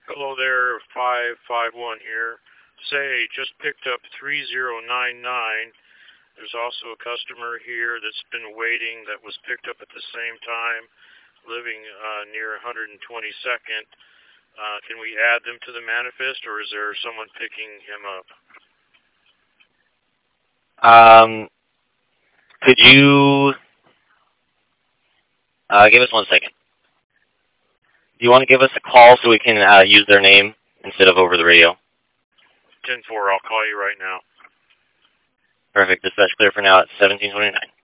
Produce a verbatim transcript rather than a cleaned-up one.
Hello there, five five one here. Say, just picked up three zero nine nine. There's also a customer here that's been waiting that was picked up at the same time, living uh, near one hundred twenty-second. Uh, can we add them to the manifest, or is there someone picking him up? Um, could you uh, give us one second? Do you want to give us a call so we can uh, use their name instead of over the radio? ten four, I'll call you right now. Perfect. Dispatch clear for now at seventeen twenty-nine.